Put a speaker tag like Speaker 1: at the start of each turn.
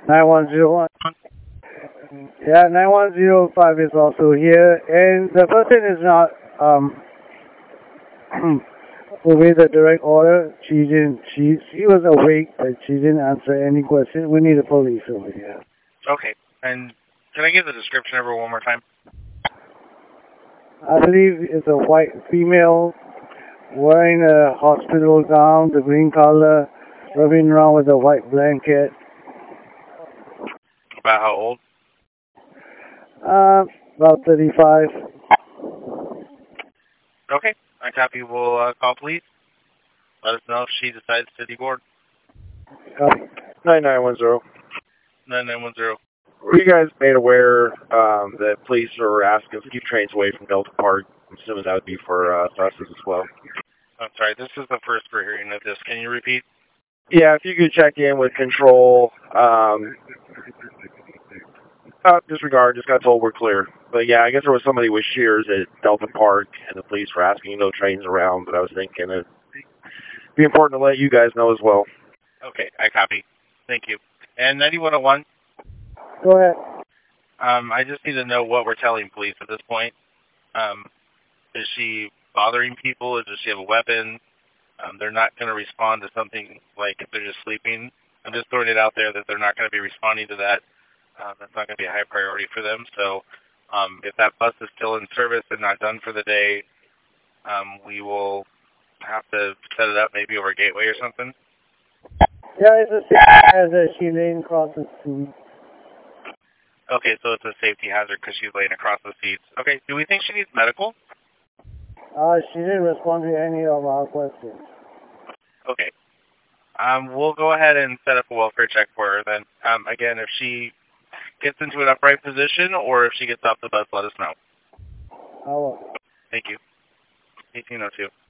Speaker 1: 9101. Yeah, 9105 is also here, and the person is not obey the direct order. She didn't. She was awake, but she didn't answer any questions. We need the police over here.
Speaker 2: Okay. And can I give the description of her one more time?
Speaker 1: I believe it's a white female wearing a hospital gown, the green color, rubbing around with a white blanket.
Speaker 2: About how old?
Speaker 1: About 35.
Speaker 2: Okay. I copy. We'll call police. Let us know if she decides to deboard.
Speaker 1: Copy.
Speaker 3: 9910.
Speaker 2: 9910.
Speaker 3: Were you guys made aware that police are asking to keep trains away from Delta Park? I'm assuming that would be for buses as well.
Speaker 2: I'm sorry. This is the first we're hearing of this. Can you repeat?
Speaker 3: Yeah, if you could check in with control. Disregard, just got told we're clear. But yeah, I guess there was somebody with shears at Delta Park, and the police were asking no trains around, but I was thinking it'd be important to let you guys know as well.
Speaker 2: Okay, I copy. Thank you. And 9101?
Speaker 1: Go ahead.
Speaker 2: I just need to know what we're telling police at this point. Is she bothering people? Does she have a weapon? They're not going to respond to something like if they're just sleeping. I'm just throwing it out there that they're not going to be responding to that. That's not going to be a high priority for them. So if that bus is still in service and not done for the day, we will have to set it up maybe over a gateway or something.
Speaker 1: Yeah, it's a as she laying across the seat.
Speaker 2: Okay, so it's a safety hazard because she's laying across the seats. Okay, do we think she needs medical?
Speaker 1: She didn't respond to any of our questions.
Speaker 2: Okay. We'll go ahead and set up a welfare check for her then. Again, if she gets into an upright position or if she gets off the bus, let us know.
Speaker 1: I will.
Speaker 2: Thank you. 1802.